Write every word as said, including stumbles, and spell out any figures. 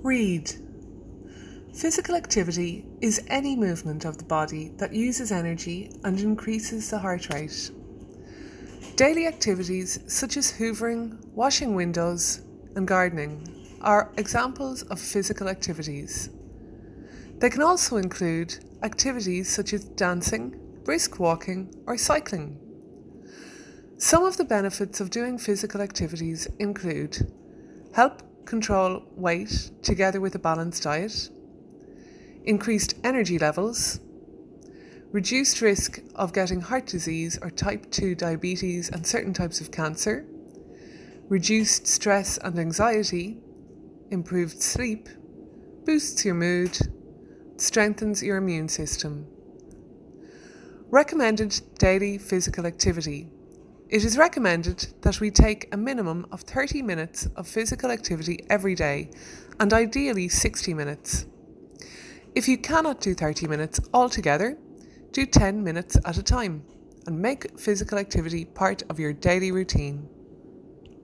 Read. Physical activity is any movement of the body that uses energy and increases the heart rate. Daily activities such as hoovering, washing windows, and gardening are examples of physical activities. They can also include activities such as dancing, brisk walking, or cycling. Some of the benefits of doing physical activities include help control weight together with a balanced diet, increased energy levels, reduced risk of getting heart disease or type two diabetes and certain types of cancer, reduced stress and anxiety, improved sleep, boosts your mood, strengthens your immune system. Recommended daily physical activity. It is recommended that we take a minimum of thirty minutes of physical activity every day, and ideally sixty minutes. If you cannot do thirty minutes altogether, do ten minutes at a time, and make physical activity part of your daily routine.